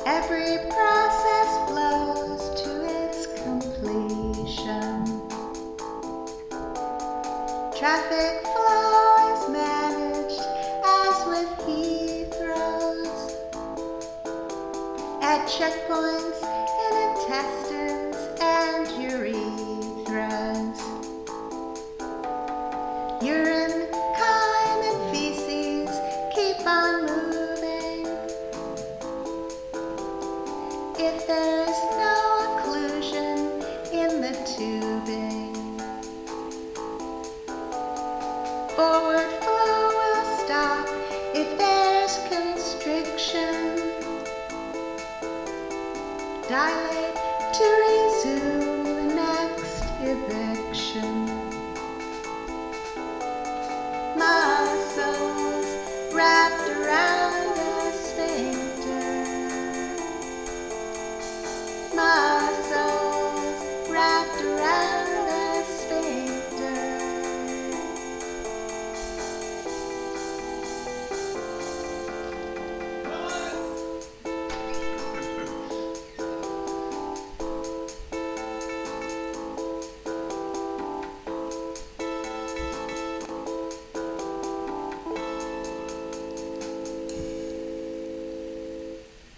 Every process flows to its completion. Traffic flow is managed as with Heathrows. At checkpoints in intestines and urethras. Urine, chyme, and feces keep on moving. If there's no occlusion in the tubing, forward flow will stop if there's constriction. Dilate to resume the next eviction.